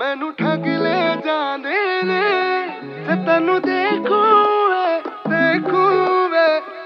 मैनू ठग ले जांदे ने ते तैनू देखूं वे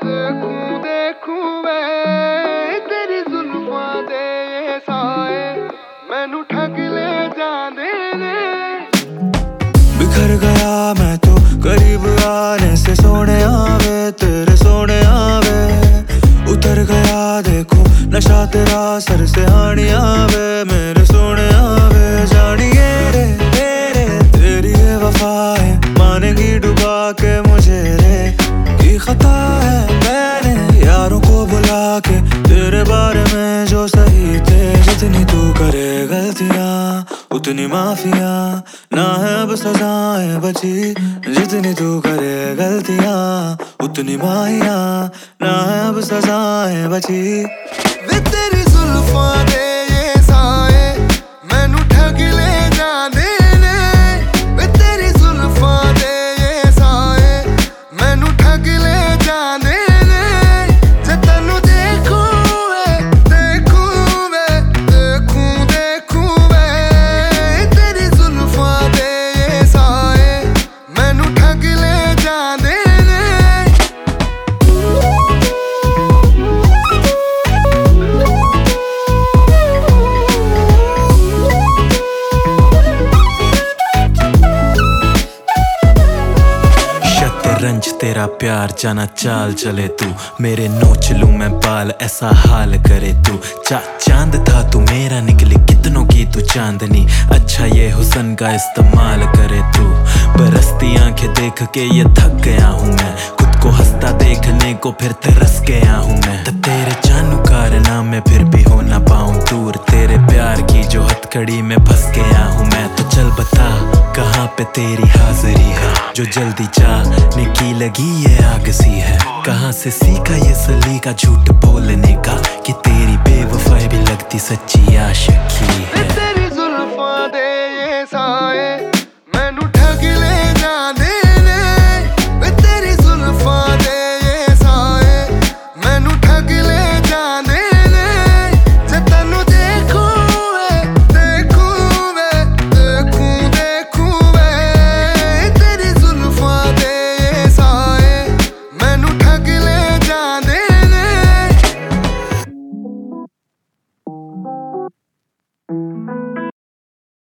तेरी जुल्फां दे साए मैनू ठग ले जांदे ने। बिखर गया मैं तो करीब आने से सोने आवे तेरे सोने आवे उतर गया देखो नशा तेरा सर से हानी आवे मेरे सोने आवे जानिए रे तेरी ये वफाएं मानेगी डुबा के मुझे रे की खता है मैंने यारों को बुला के तेरे बारे में जो सही थे जितनी तू करे गलतियां उतनी माफिया ना है अब सजाएं बची जितनी तू करे गलतियां उतनी माहिया ना है अब सजाएं बची। वे तेरी जुल्फां दे ये साए मैनू ठग ले जांदे ने वे तेरी जुल्फां दे ये साए मैनू ठग ले जांदे ने जे तैनू देखूं वे तेरी जुल्फां दे ये साए मैनू ठग ले जांदे ने। रंज तेरा प्यार जाना चाल चले तू मेरे नोच लूं मैं बाल ऐसा हाल करे तू चांद था तू मेरा निकली कितनों की तू चांदनी अच्छा ये हुस्न का इस्तेमाल करे तू बरसती आंखें देख के ये थक गया हूँ मैं खुद को हंसता देखने को फिर तरस गया हूँ मैं तो तेरे जानू कारनामे फिर भी हो ना पाऊं दूर तेरे प्यार की जो हथकड़ी में फंस गया हूँ मैं तो चल बता कहाँ पे तेरी हाजिरी है जो जल्दी जाने की लगी ये आग सी है कहाँ से सीखा ये सलीका झूठ बोलने का कि तेरी बेवफाई भी लगती सच्ची आशिकी है। तेरी जुल्फां दे